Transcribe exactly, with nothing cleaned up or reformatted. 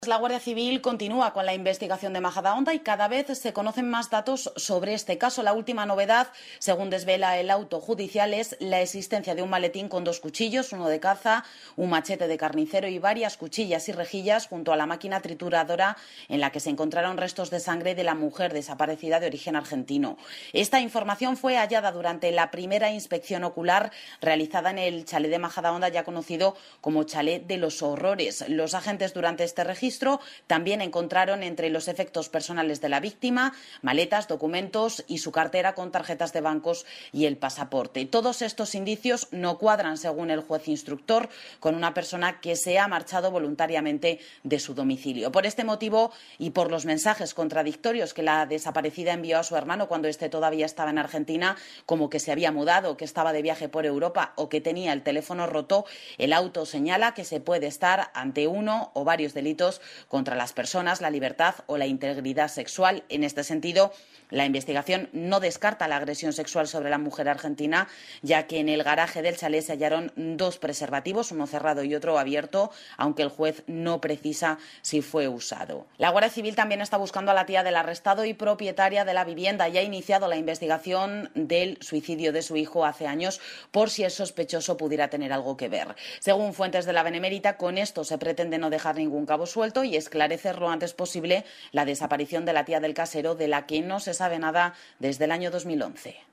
La Guardia Civil continúa con la investigación de Majadahonda y cada vez se conocen más datos sobre este caso. La última novedad, según desvela el auto judicial, es la existencia de un maletín con dos cuchillos, uno de caza, un machete de carnicero y varias cuchillas y rejillas junto a la máquina trituradora en la que se encontraron restos de sangre de la mujer desaparecida de origen argentino. Esta información fue hallada durante la primera inspección ocular realizada en el chalet de Majadahonda, ya conocido como Chalet de los Horrores. Los agentes durante este registro también encontraron entre los efectos personales de la víctima maletas, documentos y su cartera con tarjetas de bancos y el pasaporte. Todos estos indicios no cuadran, según el juez instructor, con una persona que se ha marchado voluntariamente de su domicilio. Por este motivo y por los mensajes contradictorios que la desaparecida envió a su hermano cuando éste todavía estaba en Argentina, como que se había mudado, que estaba de viaje por Europa o que tenía el teléfono roto, el auto señala que se puede estar ante uno o varios delitos contra las personas, la libertad o la integridad sexual. En este sentido, la investigación no descarta la agresión sexual sobre la mujer argentina, ya que en el garaje del chalet se hallaron dos preservativos, uno cerrado y otro abierto, aunque el juez no precisa si fue usado. La Guardia Civil también está buscando a la tía del arrestado y propietaria de la vivienda y ha iniciado la investigación del suicidio de su hijo hace años por si el sospechoso pudiera tener algo que ver. Según fuentes de la Benemérita, con esto se pretende no dejar ningún cabo suelto y esclarecer lo antes posible la desaparición de la tía del casero, de la que no se sabe nada desde el año dos mil once.